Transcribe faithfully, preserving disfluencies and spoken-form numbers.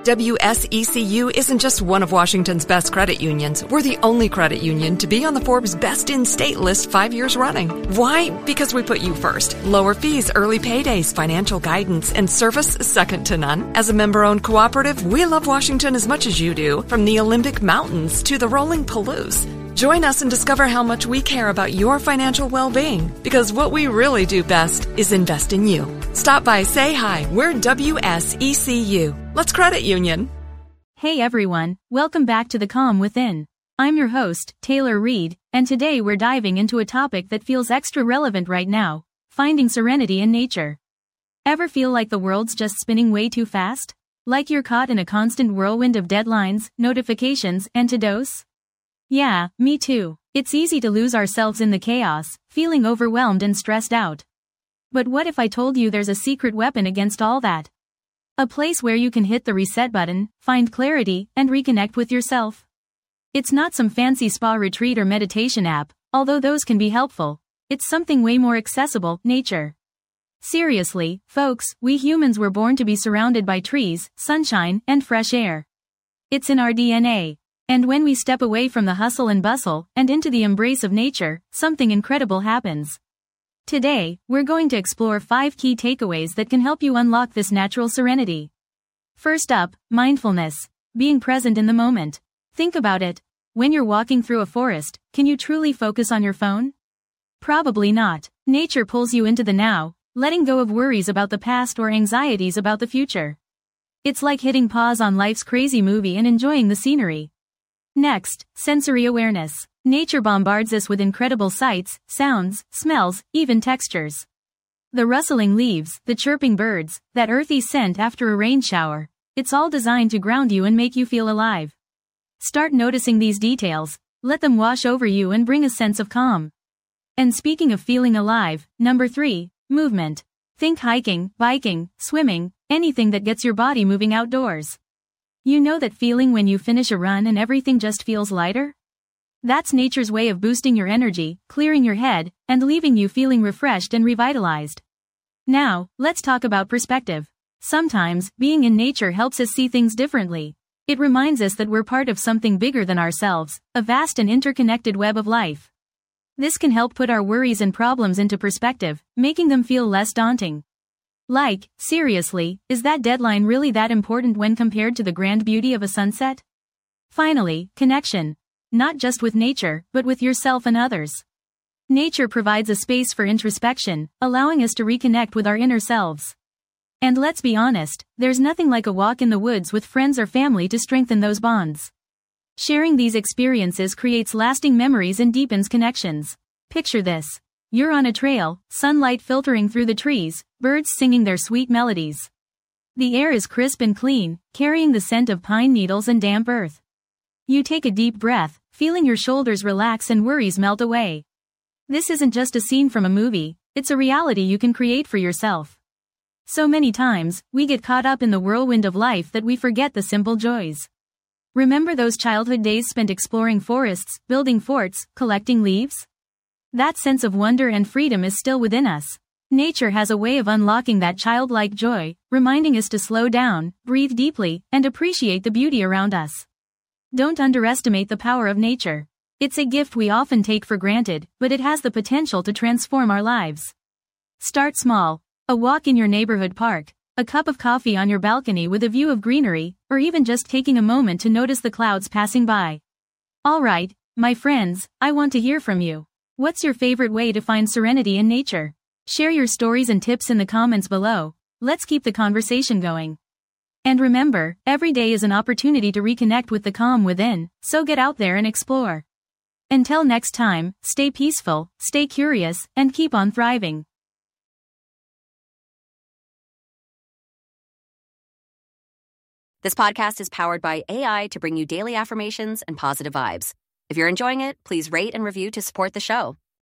W S E C U isn't just one of Washington's best credit unions. We're the only credit union to be on the Forbes Best in State list five years running. Why? Because we put you first. Lower fees, early paydays, financial guidance, and service second to none. As a member-owned cooperative, we love Washington as much as you do, from the Olympic Mountains to the rolling Palouse. Join us and discover how much we care about your financial well-being, because what we really do best is invest in you. Stop by, say hi. We're W S E C U. Let's credit union. Hey everyone, welcome back to The Calm Within. I'm your host, Taylor Reed, and today we're diving into a topic that feels extra relevant right now: finding serenity in nature. Ever feel like the world's just spinning way too fast? Like you're caught in a constant whirlwind of deadlines, notifications, and to-dos? Yeah, me too. It's easy to lose ourselves in the chaos, feeling overwhelmed and stressed out. But what if I told you there's a secret weapon against all that? A place where you can hit the reset button, find clarity, and reconnect with yourself. It's not some fancy spa retreat or meditation app, although those can be helpful. It's something way more accessible: nature. Seriously, folks, we humans were born to be surrounded by trees, sunshine, and fresh air. It's in our D N A. And when we step away from the hustle and bustle and into the embrace of nature, something incredible happens. Today, we're going to explore five key takeaways that can help you unlock this natural serenity. First up, mindfulness. Being present in the moment. Think about it. When you're walking through a forest, can you truly focus on your phone? Probably not. Nature pulls you into the now, letting go of worries about the past or anxieties about the future. It's like hitting pause on life's crazy movie and enjoying the scenery. Next, sensory awareness. Nature bombards us with incredible sights, sounds, smells, even textures. The rustling leaves, the chirping birds, that earthy scent after a rain shower. It's all designed to ground you and make you feel alive. Start noticing these details, let them wash over you and bring a sense of calm. And speaking of feeling alive, number three, movement. Think hiking, biking, swimming, anything that gets your body moving outdoors. You know that feeling when you finish a run and everything just feels lighter? That's nature's way of boosting your energy, clearing your head, and leaving you feeling refreshed and revitalized. Now, let's talk about perspective. Sometimes, being in nature helps us see things differently. It reminds us that we're part of something bigger than ourselves, a vast and interconnected web of life. This can help put our worries and problems into perspective, making them feel less daunting. Like, seriously, is that deadline really that important when compared to the grand beauty of a sunset? Finally, connection. Not just with nature, but with yourself and others. Nature provides a space for introspection, allowing us to reconnect with our inner selves. And let's be honest, there's nothing like a walk in the woods with friends or family to strengthen those bonds. Sharing these experiences creates lasting memories and deepens connections. Picture this. You're on a trail, sunlight filtering through the trees, birds singing their sweet melodies. The air is crisp and clean, carrying the scent of pine needles and damp earth. You take a deep breath, feeling your shoulders relax and worries melt away. This isn't just a scene from a movie, it's a reality you can create for yourself. So many times, we get caught up in the whirlwind of life that we forget the simple joys. Remember those childhood days spent exploring forests, building forts, collecting leaves? That sense of wonder and freedom is still within us. Nature has a way of unlocking that childlike joy, reminding us to slow down, breathe deeply, and appreciate the beauty around us. Don't underestimate the power of nature. It's a gift we often take for granted, but it has the potential to transform our lives. Start small. A walk in your neighborhood park, a cup of coffee on your balcony with a view of greenery, or even just taking a moment to notice the clouds passing by. Alright, my friends, I want to hear from you. What's your favorite way to find serenity in nature? Share your stories and tips in the comments below. Let's keep the conversation going. And remember, every day is an opportunity to reconnect with the calm within, so get out there and explore. Until next time, stay peaceful, stay curious, and keep on thriving. This podcast is powered by A I to bring you daily affirmations and positive vibes. If you're enjoying it, please rate and review to support the show.